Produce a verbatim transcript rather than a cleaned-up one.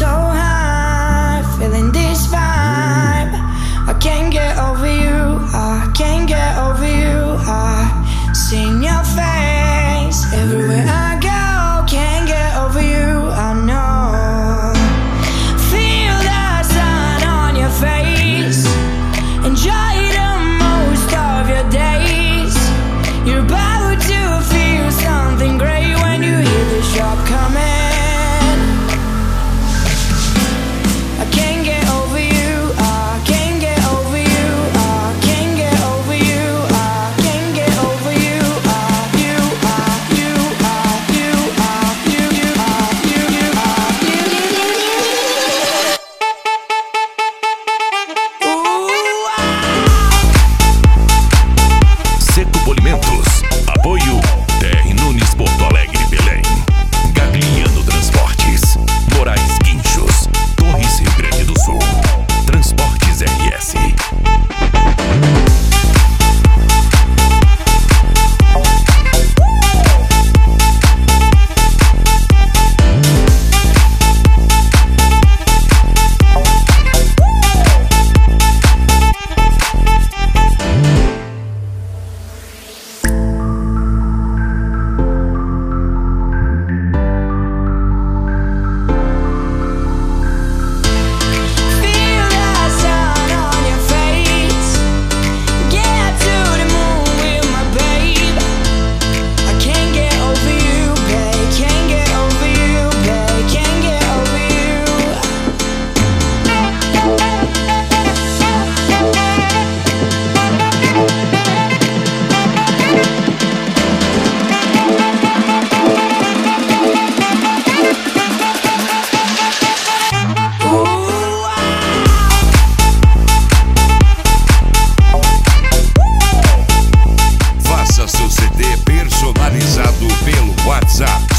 so high, feeling this vibe. I can't get over you, I can't get over you. I seen your face everywhere I go, can't get over you, I know. Feel the sun on your face, enjoy the most of your days. You're about to feel something great when you hear the shot coming. I can't get over you, I can't get over you, I can't get over you, I can't get over you, ah, you, ah, you, ah, you, ah, you, you, ah, you, you, ah, you, you, ah. Seco Polimentos. Apoio T R Nunes, Porto Alegre, Belém. Gagliano Transportes. Moraes Guinchos, Torres, Rio Grande do Sul. Transportes R S. Feel the sun on your face, get to the moon with my babe. I can't get over you, babe, can't get over you, babe, can't get over you. Ooh, ah. Faça seu C D personalizado pelo WhatsApp